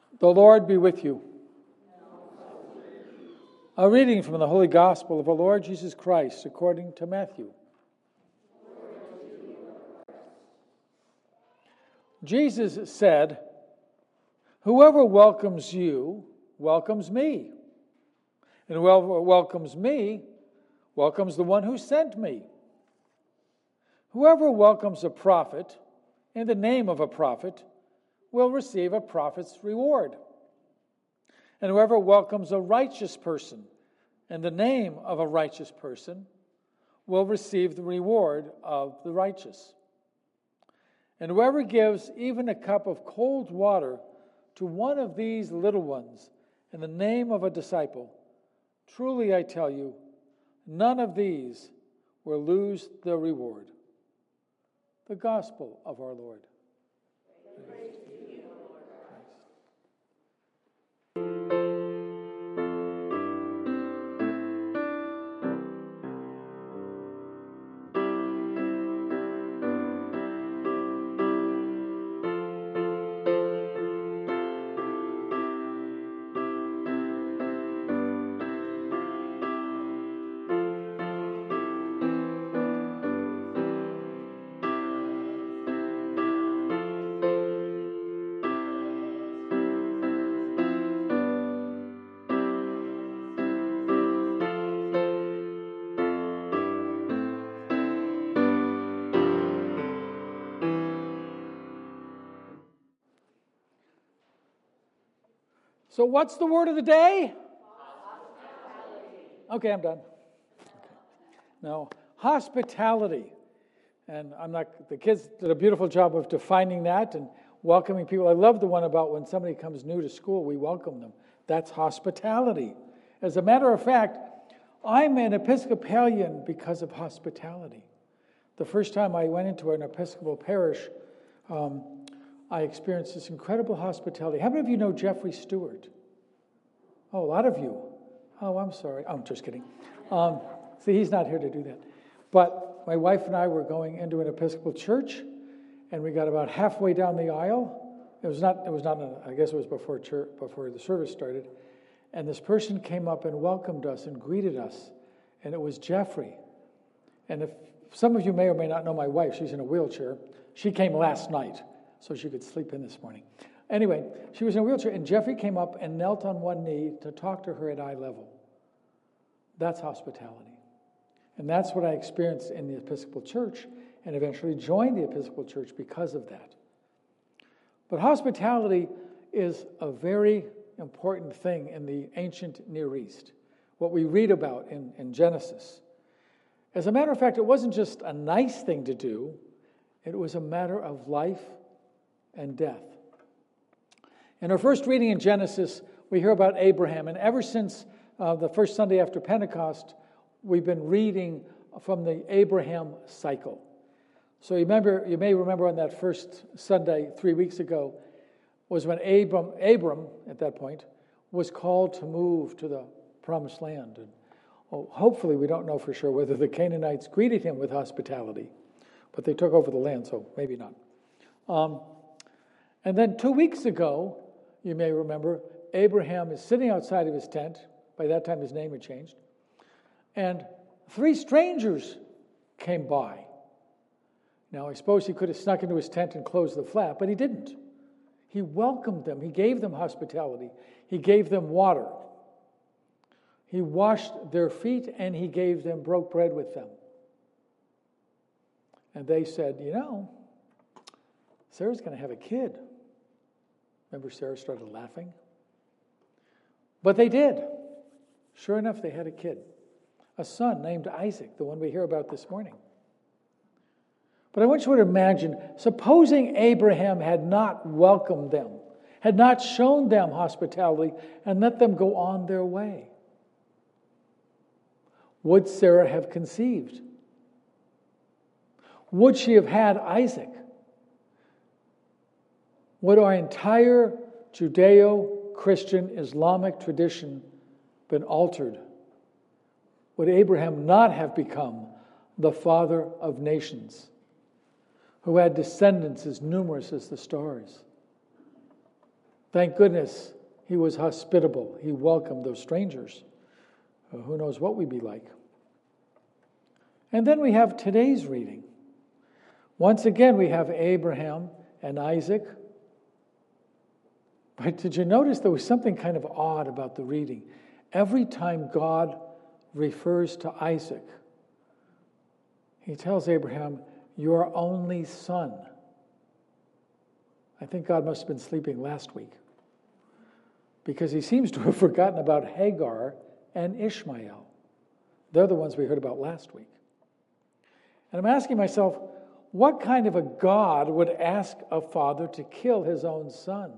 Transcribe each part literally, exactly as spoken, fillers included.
The Lord be with you. A reading from the Holy Gospel of our Lord Jesus Christ according to Matthew. Jesus said, "Whoever welcomes you welcomes me, and whoever welcomes me welcomes the one who sent me. Whoever welcomes a prophet in the name of a prophet will receive a prophet's reward. And whoever welcomes a righteous person in the name of a righteous person will receive the reward of the righteous. And whoever gives even a cup of cold water to one of these little ones in the name of a disciple, truly I tell you, none of these will lose their reward." The Gospel of our Lord. Praise to you, Lord Christ. So what's the word of the day? Hospitality. Okay, I'm done. Okay. No, hospitality. And I'm not, the kids did a beautiful job of defining that and welcoming people. I love the one about when somebody comes new to school, we welcome them. That's hospitality. As a matter of fact, I'm an Episcopalian because of hospitality. The first time I went into an Episcopal parish, um, I experienced this incredible hospitality. How many of you know Jeffrey Stewart? Oh, a lot of you. Oh, I'm sorry. Oh, I'm just kidding. Um, see, he's not here to do that. But my wife and I were going into an Episcopal church, and we got about halfway down the aisle. It was not. It was not. A, I guess it was before church, before the service started. And this person came up and welcomed us and greeted us, and it was Jeffrey. And if some of you may or may not know my wife, she's in a wheelchair. She came last night, so she could sleep in this morning. Anyway, she was in a wheelchair, and Jeffrey came up and knelt on one knee to talk to her at eye level. That's hospitality. And that's what I experienced in the Episcopal Church, and eventually joined the Episcopal Church because of that. But hospitality is a very important thing in the ancient Near East, what we read about in, in Genesis. As a matter of fact, it wasn't just a nice thing to do, it was a matter of life and death. In our first reading in Genesis, we hear about Abraham, and ever since uh, the first Sunday after Pentecost, we've been reading from the Abraham cycle. So you remember, you may remember on that first Sunday three weeks ago was when Abram, Abram at that point, was called to move to the Promised Land. And oh, hopefully, we don't know for sure whether the Canaanites greeted him with hospitality, but they took over the land, so maybe not. Um, and then two weeks ago, you may remember, Abraham is sitting outside of his tent. By that time, his name had changed. And three strangers came by. Now, I suppose he could have snuck into his tent and closed the flap, but he didn't. He welcomed them. He gave them hospitality. He gave them water. He washed their feet, and he gave them, broke bread with them. And they said, you know, Sarah's going to have a kid. Remember, Sarah started laughing? But they did. Sure enough, they had a kid. A son named Isaac, the one we hear about this morning. But I want you to imagine, supposing Abraham had not welcomed them, had not shown them hospitality, and let them go on their way. Would Sarah have conceived? Would she have had Isaac? Would our entire Judeo-Christian Islamic tradition been altered? Would Abraham not have become the father of nations, who had descendants as numerous as the stars? Thank goodness he was hospitable. He welcomed those strangers. Uh, who knows what we'd be like. And then we have today's reading. Once again, we have Abraham and Isaac. But did you notice there was something kind of odd about the reading? Every time God refers to Isaac, he tells Abraham, your only son. I think God must have been sleeping last week, because he seems to have forgotten about Hagar and Ishmael. They're the ones we heard about last week. And I'm asking myself, what kind of a God would ask a father to kill his own son?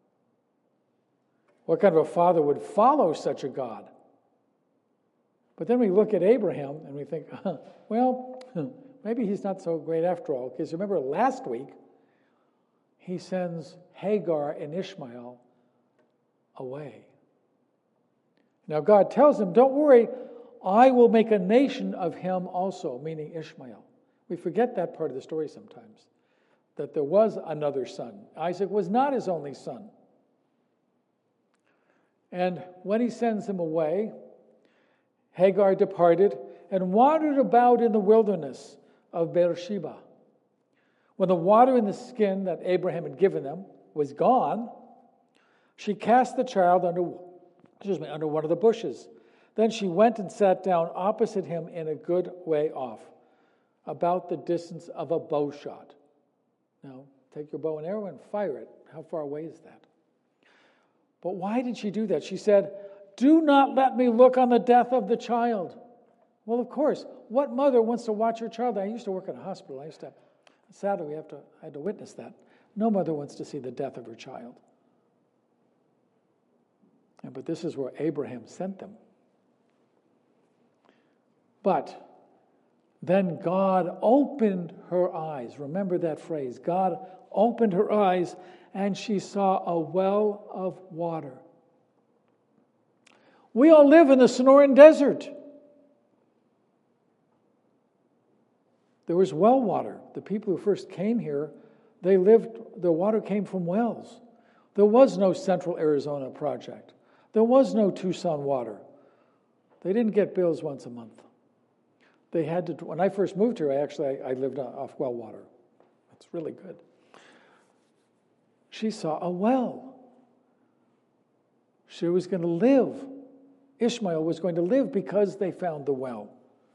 What kind of a father would follow such a God? But then we look at Abraham and we think, well, maybe he's not so great after all. Because remember last week, he sends Hagar and Ishmael away. Now God tells him, don't worry, I will make a nation of him also, meaning Ishmael. We forget that part of the story sometimes, that there was another son. Isaac was not his only son. And when he sends him away, Hagar departed and wandered about in the wilderness of Beersheba. When the water in the skin that Abraham had given them was gone, she cast the child under, excuse me, under one of the bushes. Then she went and sat down opposite him in a good way off, about the distance of a bow shot. Now, take your bow and arrow and fire it. How far away is that? But why did she do that? She said, do not let me look on the death of the child. Well, of course, what mother wants to watch her child? I used to work at a hospital. I used to, sadly, we have to, I had to witness that. No mother wants to see the death of her child. And, but this is where Abraham sent them. But then God opened her eyes. Remember that phrase. God opened her eyes, and she saw a well of water. We all live in the Sonoran Desert. There was well water. The people who first came here, they lived, the water came from wells. There was no Central Arizona project. There was no Tucson water. They didn't get bills once a month. They had to, when I first moved here, I actually, I, I lived off well water. It's really good. She saw a well. She was going to live. Ishmael was going to live because they found the well.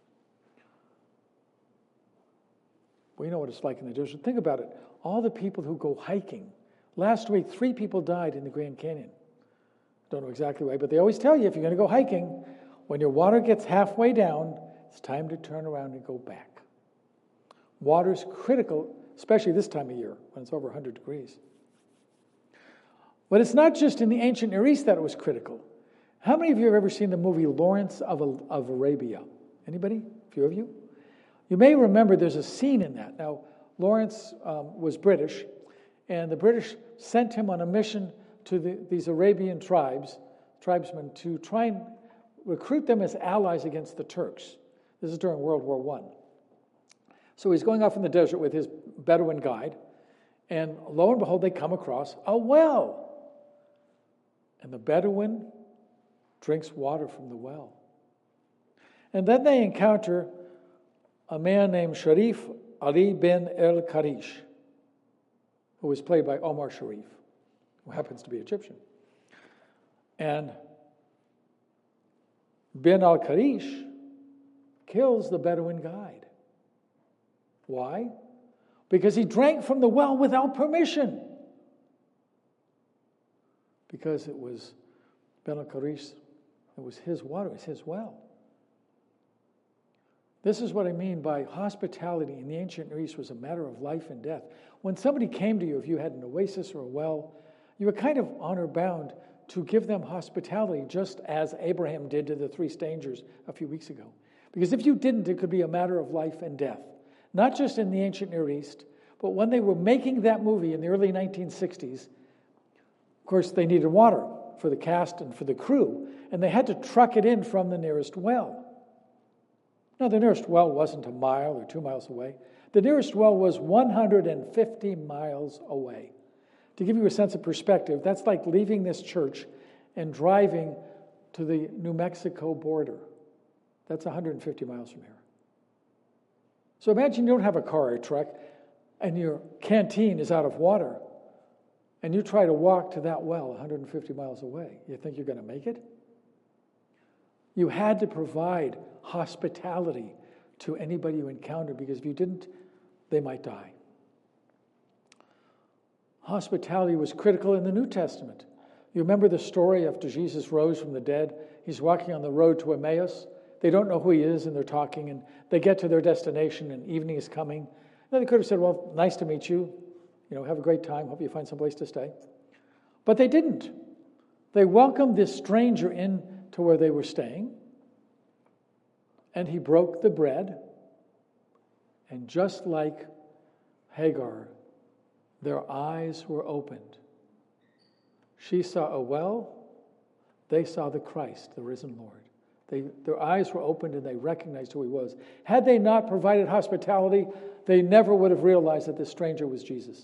We know what it's like in the desert. Think about it. All the people who go hiking. Last week, three people died in the Grand Canyon. Don't know exactly why, but they always tell you if you're going to go hiking, when your water gets halfway down, it's time to turn around and go back. Water's critical, especially this time of year when it's over one hundred degrees. But it's not just in the ancient Near East that it was critical. How many of you have ever seen the movie Lawrence of, of Arabia? Anybody? A few of you? You may remember there's a scene in that. Now, Lawrence um, was British, and the British sent him on a mission to the, these Arabian tribes, tribesmen, to try and recruit them as allies against the Turks. This is during World War One. So he's going off in the desert with his Bedouin guide, and lo and behold, they come across a well. And the Bedouin drinks water from the well. And then they encounter a man named Sharif Ali bin el-Karish, who was played by Omar Sharif, who happens to be Egyptian. And bin al-Karish kills the Bedouin guide. Why? Because he drank from the well without permission. Because it was bin al-Karish, it was his water, it was his well. This is what I mean by hospitality in the ancient Near East was a matter of life and death. When somebody came to you, if you had an oasis or a well, you were kind of honor-bound to give them hospitality, just as Abraham did to the three strangers a few weeks ago. Because if you didn't, it could be a matter of life and death. Not just in the ancient Near East, but when they were making that movie in the early nineteen sixties, of course, they needed water for the cast and for the crew, and they had to truck it in from the nearest well. Now, the nearest well wasn't a mile or two miles away. The nearest well was one hundred fifty miles away. To give you a sense of perspective, that's like leaving this church and driving to the New Mexico border. That's one hundred fifty miles from here. So imagine you don't have a car or a truck, and your canteen is out of water, and you try to walk to that well one hundred fifty miles away. You think you're going to make it? You had to provide hospitality to anybody you encountered, because if you didn't, they might die. Hospitality was critical in the New Testament. You remember the story after Jesus rose from the dead? He's walking on the road to Emmaus. They don't know who he is, and they're talking, and they get to their destination, and evening is coming. Now, they could have said, well, nice to meet you. You know, have a great time. Hope you find some place to stay. But they didn't. They welcomed this stranger in to where they were staying, and he broke the bread, and just like Hagar, their eyes were opened. She saw a well, they saw the Christ, the risen Lord. They, their eyes were opened and they recognized who he was. Had they not provided hospitality, they never would have realized that this stranger was Jesus.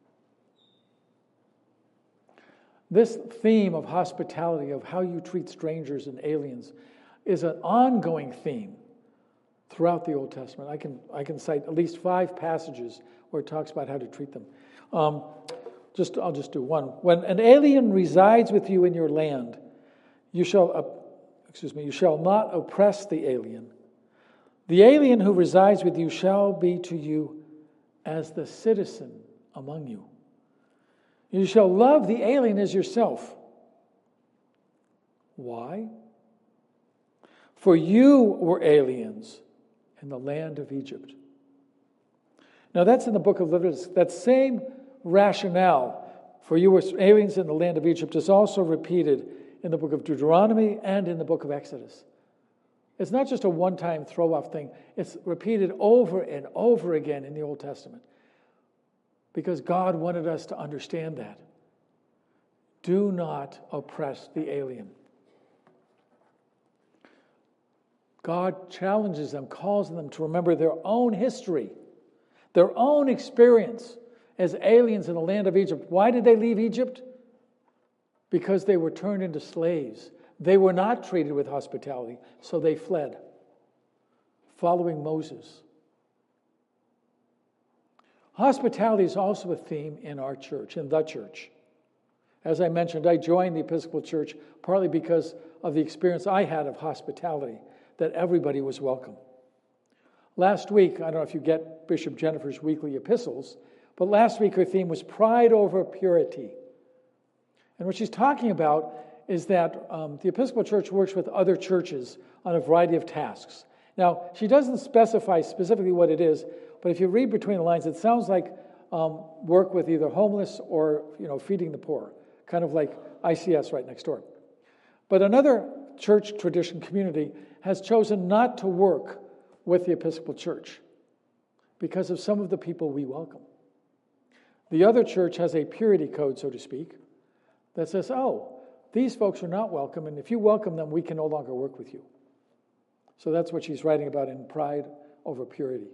This theme of hospitality, of how you treat strangers and aliens, is an ongoing theme throughout the Old Testament. I can I can cite at least five passages where it talks about how to treat them. Um, just I'll just do one. When an alien resides with you in your land, you shall uh, excuse me, you shall not oppress the alien. The alien who resides with you shall be to you as the citizen among you. You shall love the alien as yourself. Why? For you were aliens in the land of Egypt. Now that's in the book of Leviticus. That same rationale, for you were aliens in the land of Egypt, is also repeated in the book of Deuteronomy and in the book of Exodus. It's not just a one-time throw-off thing. It's repeated over and over again in the Old Testament, because God wanted us to understand that. Do not oppress the alien. God challenges them, calls them to remember their own history, their own experience as aliens in the land of Egypt. Why did they leave Egypt? Because they were turned into slaves. They were not treated with hospitality, so they fled, following Moses. Hospitality is also a theme in our church, in the church. As I mentioned, I joined the Episcopal Church partly because of the experience I had of hospitality, that everybody was welcome. Last week, I don't know if you get Bishop Jennifer's weekly epistles, but last week her theme was pride over purity. And what she's talking about is that um, the Episcopal Church works with other churches on a variety of tasks. Now, she doesn't specify specifically what it is, but if you read between the lines, it sounds like um, work with either homeless or, you know, feeding the poor, kind of like I C S right next door. But another church tradition community has chosen not to work with the Episcopal Church because of some of the people we welcome. The other church has a purity code, so to speak, that says, oh, these folks are not welcome, and if you welcome them, we can no longer work with you. So that's what she's writing about in Pride Over Purity.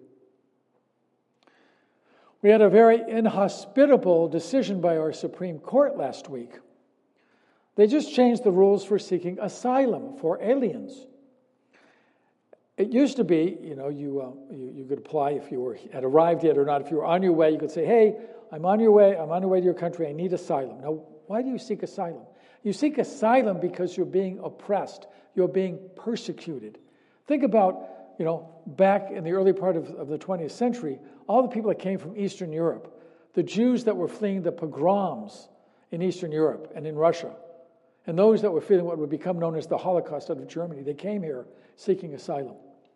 We had a very inhospitable decision by our Supreme Court last week. They just changed the rules for seeking asylum for aliens. It used to be, you know, you, uh, you you could apply if you were had arrived yet or not. If you were on your way, you could say, hey, I'm on your way, I'm on your way to your country, I need asylum. Now, why do you seek asylum? You seek asylum because you're being oppressed, you're being persecuted. Think about, you know, back in the early part of, of the twentieth century, all the people that came from Eastern Europe, the Jews that were fleeing the pogroms in Eastern Europe and in Russia, and those that were feeling what would become known as the Holocaust out of Germany, they came here seeking asylum.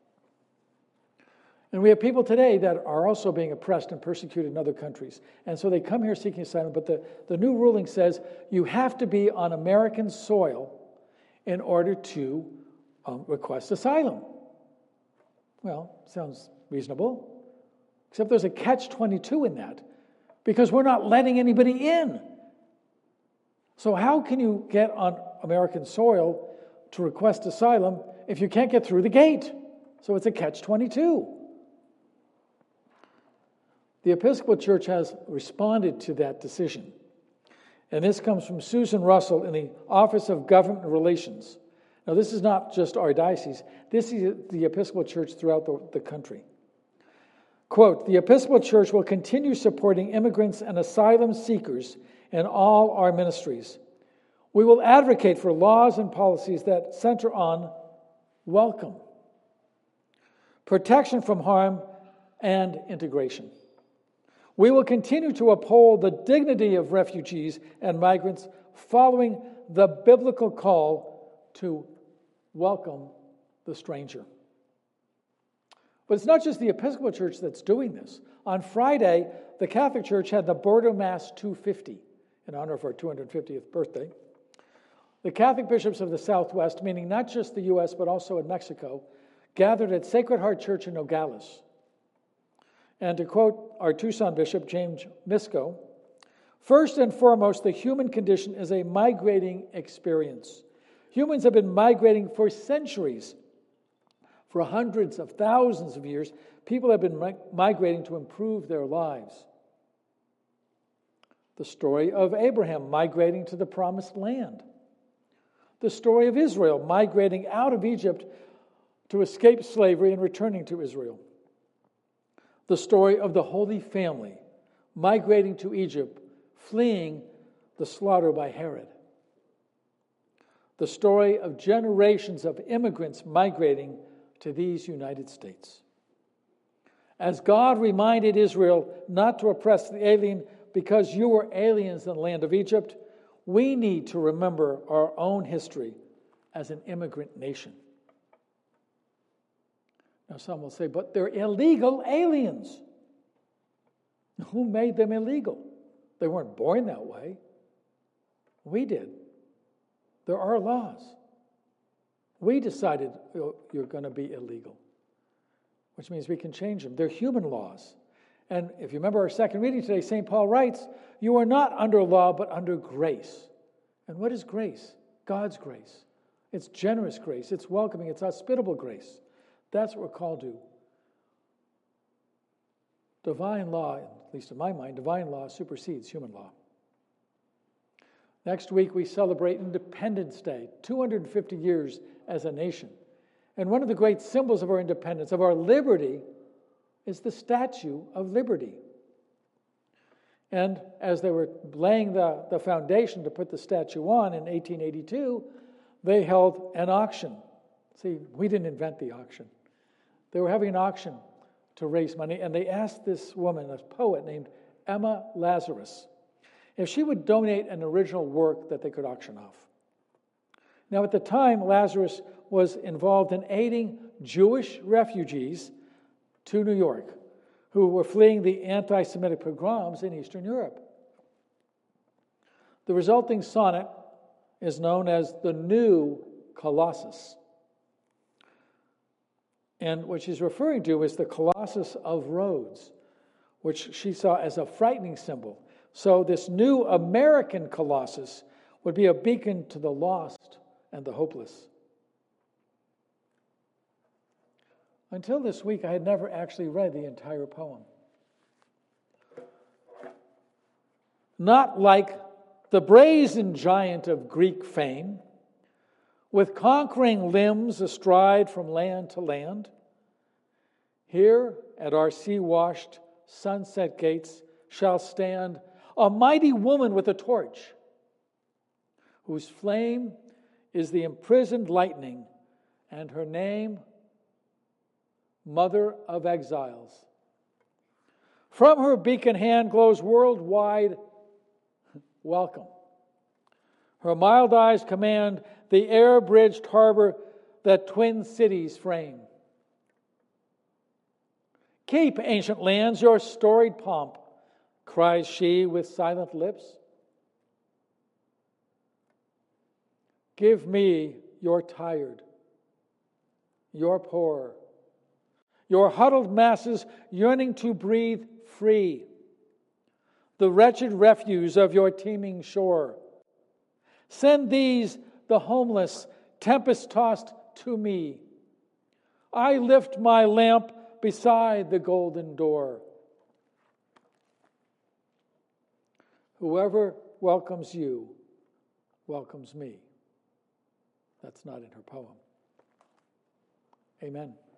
And we have people today that are also being oppressed and persecuted in other countries. And so they come here seeking asylum, but the, the new ruling says you have to be on American soil in order to um, request asylum. Well, sounds reasonable, except there's a catch twenty-two in that, because we're not letting anybody in. So how can you get on American soil to request asylum if you can't get through the gate? So it's a catch twenty-two. The Episcopal Church has responded to that decision. And this comes from Susan Russell in the Office of Government Relations. Now, this is not just our diocese. This is the Episcopal Church throughout the, the country. Quote, "The Episcopal Church will continue supporting immigrants and asylum seekers in all our ministries. We will advocate for laws and policies that center on welcome, protection from harm, and integration. We will continue to uphold the dignity of refugees and migrants following the biblical call to welcome the stranger." But it's not just the Episcopal Church that's doing this. On Friday, the Catholic Church had the Border Mass two fifty in honor of our two hundred fiftieth birthday. The Catholic bishops of the Southwest, meaning not just the U S but also in Mexico, gathered at Sacred Heart Church in Nogales. And to quote our Tucson bishop, James Misko, "First and foremost, the human condition is a migrating experience. Humans have been migrating for centuries. For hundreds of thousands of years, people have been mi- migrating to improve their lives. The story of Abraham migrating to the promised land. The story of Israel migrating out of Egypt to escape slavery and returning to Israel. The story of the Holy Family migrating to Egypt, fleeing the slaughter by Herod. The story of generations of immigrants migrating to these United States. As God reminded Israel not to oppress the alien because you were aliens in the land of Egypt, we need to remember our own history as an immigrant nation." Now some will say, but they're illegal aliens. Who made them illegal? They weren't born that way. We did. There are laws. We decided you're going to be illegal, which means we can change them. They're human laws. And if you remember our second reading today, Saint Paul writes, "You are not under law, but under grace." And what is grace? God's grace. It's generous grace. It's welcoming. It's hospitable grace. That's what we're called to. Divine law, at least in my mind, divine law supersedes human law. Next week, we celebrate Independence Day, two hundred fifty years as a nation. And one of the great symbols of our independence, of our liberty, is the Statue of Liberty. And as they were laying the, the foundation to put the statue on in eighteen eighty-two, they held an auction. See, we didn't invent the auction. They were having an auction to raise money, and they asked this woman, a poet named Emma Lazarus, if she would donate an original work that they could auction off. Now, at the time, Lazarus was involved in aiding Jewish refugees to New York who were fleeing the anti-Semitic pogroms in Eastern Europe. The resulting sonnet is known as the New Colossus. And what she's referring to is the Colossus of Rhodes, which she saw as a frightening symbol. So this new American Colossus would be a beacon to the lost and the hopeless. Until this week, I had never actually read the entire poem. Not like the brazen giant of Greek fame, with conquering limbs astride from land to land, here at our sea-washed sunset gates shall stand a mighty woman with a torch, whose flame is the imprisoned lightning, and her name, Mother of Exiles. From her beacon hand glows worldwide welcome. Her mild eyes command the air-bridged harbor that twin cities frame. Keep, ancient lands, your storied pomp, cries she with silent lips. Give me your tired, your poor, your huddled masses yearning to breathe free, the wretched refuse of your teeming shore. Send these, the homeless, tempest-tossed, to me. I lift my lamp beside the golden door. Whoever welcomes you, welcomes me. That's not in her poem. Amen.